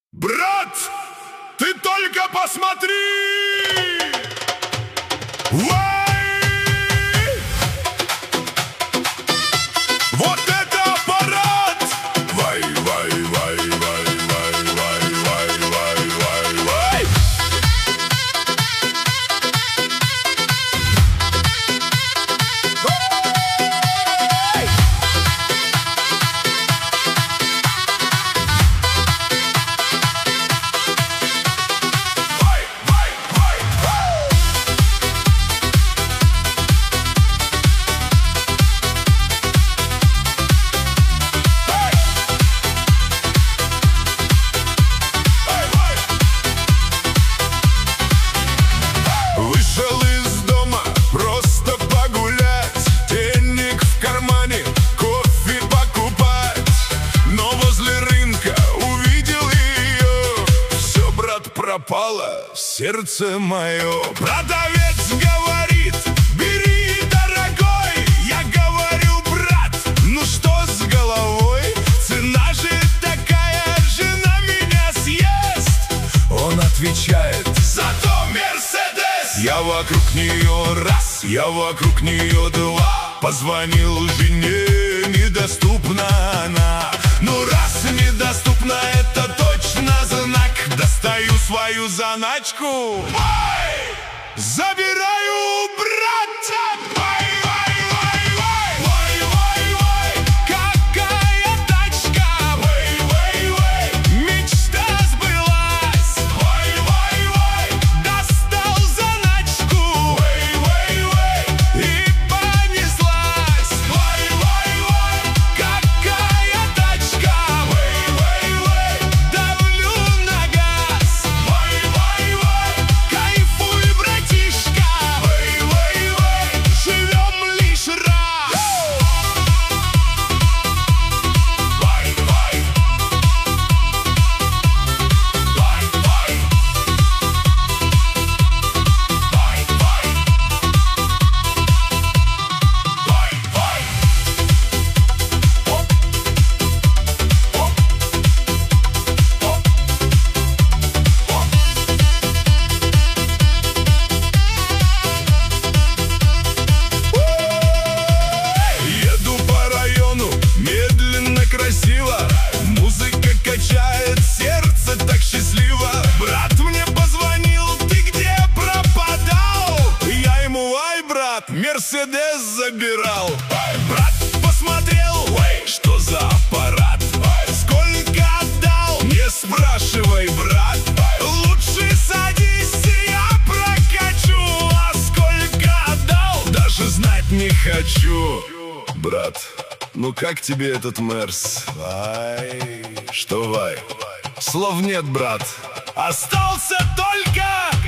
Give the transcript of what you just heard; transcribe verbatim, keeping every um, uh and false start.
Брат, ты только посмотри! Вай! Вот это аппарат! Вай, вай, вай, вай, вай, вай, вай, вай, вай, вай! Вышел из дома просто погулять, денег в кармане, кофе покупать. Но возле рынка увидел ее, все, брат, пропало, сердце мое. Продавец говорит: бери, дорогой. Я говорю: брат, ну что с головой? Цена же такая, жена меня съест. Он отвечает: зато Мерседес. Я вокруг нее раз, я вокруг нее два. Позвонил жене, недоступна она. Ну раз недоступна, это точно знак. Достаю свою заначку, ой, забираю у брата. Ой, ой, ой, ой, ой, ой, ой, какая тачка. Ой, ой, ой, мечта сбылась. Ой, ой, ой, достал заначку. Ой, ой, ой, и понеслась. Ой, ой, ой, какая тачка. Ой, ой, ой, давлю на газ. Ой, ой, ой, кайфуй, братишка. Ой, ой, ой, живем лишь раз. Ой, ой, ой, ой, ой, ой, ой, ой. Еду по району, медленно, красиво. Музыка качает, сердце так счастливо. Брат мне позвонил: ты где пропадал? Я ему: ай, брат, Мерседес забирал. Брат посмотрел: ой, что за аппарат? Сколько отдал? Не спрашивай, брат. Лучше садись, я прокачу. А сколько отдал? Даже знать не хочу. Брат, ну как тебе этот Мерс? Вай, что вай? Слов нет, брат. Остался только